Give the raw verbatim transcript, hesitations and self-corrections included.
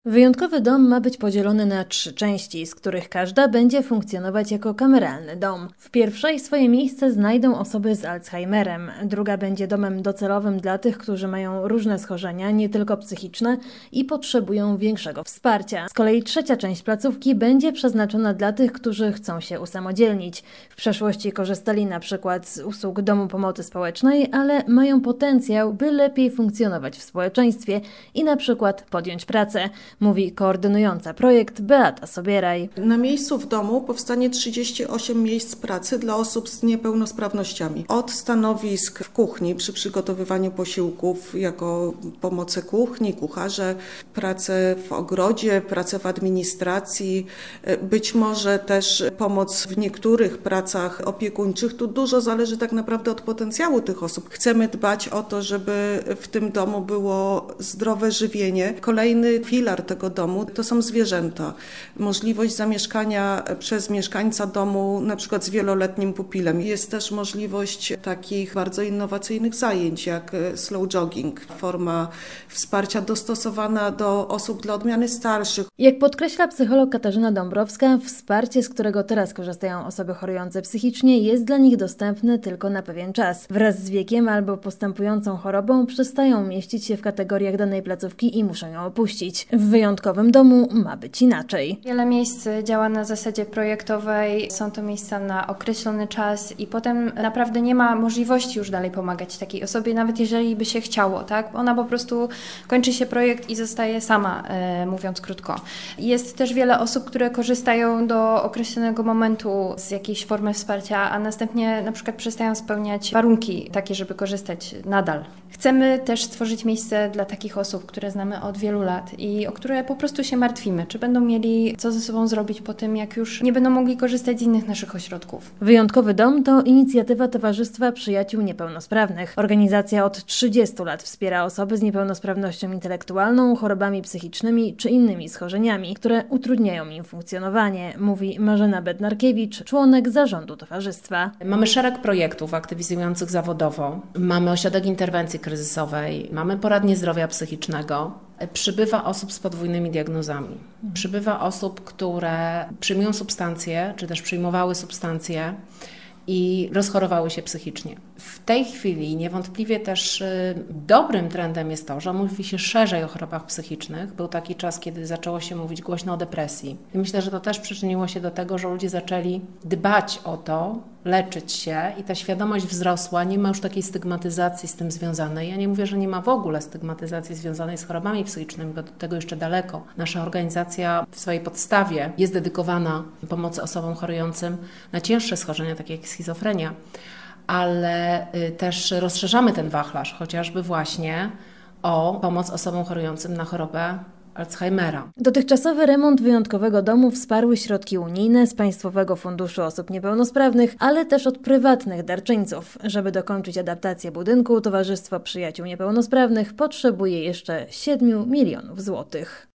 Wyjątkowy dom ma być podzielony na trzy części, z których każda będzie funkcjonować jako kameralny dom. W pierwszej swoje miejsce znajdą osoby z Alzheimerem, druga będzie domem docelowym dla tych, którzy mają różne schorzenia, nie tylko psychiczne i potrzebują większego wsparcia. Z kolei trzecia część placówki będzie przeznaczona dla tych, którzy chcą się usamodzielnić. W przeszłości korzystali na przykład z usług domu pomocy społecznej, ale mają potencjał, by lepiej funkcjonować w społeczeństwie i na przykład podjąć pracę. Mówi koordynująca projekt Beata Sobieraj. Na miejscu w domu powstanie trzydzieści osiem miejsc pracy dla osób z niepełnosprawnościami. Od stanowisk w kuchni przy przygotowywaniu posiłków jako pomocy kuchni, kucharze, pracę w ogrodzie, pracę w administracji, być może też pomoc w niektórych pracach opiekuńczych. Tu dużo zależy tak naprawdę od potencjału tych osób. Chcemy dbać o to, żeby w tym domu było zdrowe żywienie. Kolejny filar tego domu to są zwierzęta. Możliwość zamieszkania przez mieszkańca domu na przykład z wieloletnim pupilem. Jest też możliwość takich bardzo innowacyjnych zajęć jak slow jogging, forma wsparcia dostosowana do osób dla odmiany starszych. Jak podkreśla psycholog Katarzyna Dąbrowska, wsparcie, z którego teraz korzystają osoby chorujące psychicznie, jest dla nich dostępne tylko na pewien czas. Wraz z wiekiem albo postępującą chorobą przestają mieścić się w kategoriach danej placówki i muszą ją opuścić. W wyjątkowym domu ma być inaczej. Wiele miejsc działa na zasadzie projektowej, są to miejsca na określony czas i potem naprawdę nie ma możliwości już dalej pomagać takiej osobie, nawet jeżeli by się chciało, tak? Ona po prostu kończy się projekt i zostaje sama, e, mówiąc krótko. Jest też wiele osób, które korzystają do określonego momentu z jakiejś formy wsparcia, a następnie na przykład przestają spełniać warunki takie, żeby korzystać nadal. Chcemy też stworzyć miejsce dla takich osób, które znamy od wielu lat i o które po prostu się martwimy, czy będą mieli co ze sobą zrobić po tym, jak już nie będą mogli korzystać z innych naszych ośrodków. Wyjątkowy dom to inicjatywa Towarzystwa Przyjaciół Niepełnosprawnych. Organizacja od trzydziestu lat wspiera osoby z niepełnosprawnością intelektualną, chorobami psychicznymi czy innymi schorzeniami, które utrudniają im funkcjonowanie, mówi Marzena Bednarkiewicz, członek zarządu towarzystwa. Mamy szereg projektów aktywizujących zawodowo. Mamy ośrodek interwencji kryzysowej, mamy poradnię zdrowia psychicznego. Przybywa osób z podwójnymi diagnozami. Przybywa osób, które przyjmują substancje, czy też przyjmowały substancje i rozchorowały się psychicznie. W tej chwili niewątpliwie też dobrym trendem jest to, że mówi się szerzej o chorobach psychicznych. Był taki czas, kiedy zaczęło się mówić głośno o depresji. I myślę, że to też przyczyniło się do tego, że ludzie zaczęli dbać o to, leczyć się i ta świadomość wzrosła, nie ma już takiej stygmatyzacji z tym związanej. Ja nie mówię, że nie ma w ogóle stygmatyzacji związanej z chorobami psychicznymi, bo do tego jeszcze daleko. Nasza organizacja w swojej podstawie jest dedykowana pomocy osobom chorującym na cięższe schorzenia, takie jak schizofrenia, ale też rozszerzamy ten wachlarz, chociażby właśnie o pomoc osobom chorującym na chorobę Alzheimera. Dotychczasowy remont wyjątkowego domu wsparły środki unijne z Państwowego Funduszu Osób Niepełnosprawnych, ale też od prywatnych darczyńców. Żeby dokończyć adaptację budynku, Towarzystwo Przyjaciół Niepełnosprawnych potrzebuje jeszcze siedmiu milionów złotych.